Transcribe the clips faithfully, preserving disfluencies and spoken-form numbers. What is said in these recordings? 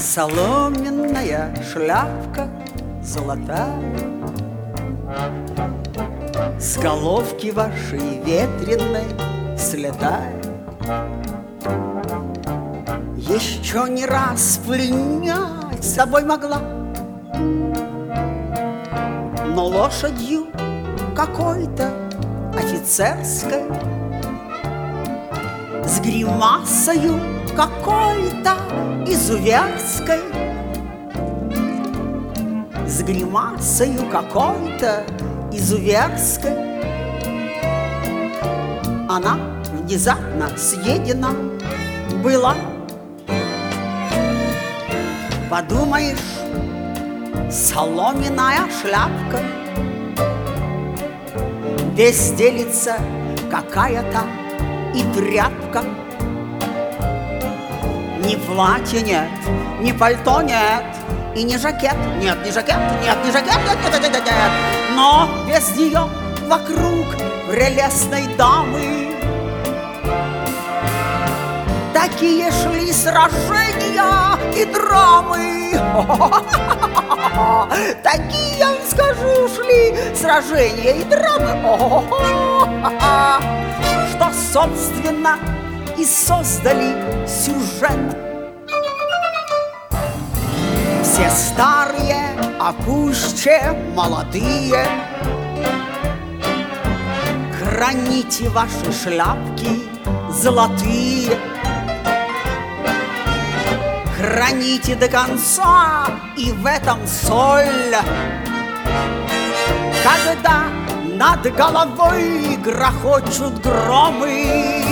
Соломенная шляпка золотая, с головки вашей ветреной слетает. Еще не раз пленять собой могла, но лошадью какой-то офицерской, с гримасою какой-то изуверской, с гримасою какой-то изуверской. Она внезапно съедена была. Подумаешь, соломенная шляпка, весь делится какая-то и тряпка. Ни платья нет, ни пальто нет, и ни жакет. Нет, ни жакет, нет, ни жакет, нет, нет, нет, нет, нет. Но без нее вокруг прелестной дамы такие шли сражения и драмы. Такие, скажу, шли сражения и драмы, что, собственно, и создали сюжет. Все старые, а пуще молодые, храните ваши шляпки золотые, храните до конца, и в этом соль. Когда над головой грохочут громы,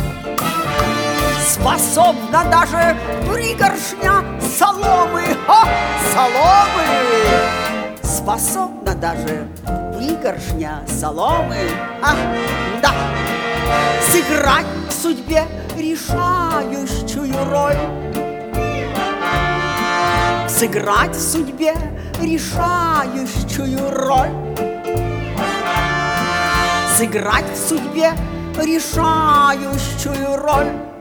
способна даже пригоршня соломы, о, соломы, способна даже пригоршня соломы, а, да, сыграть в судьбе решающую роль, сыграть в судьбе решающую роль, сыграть в судьбе решающую роль.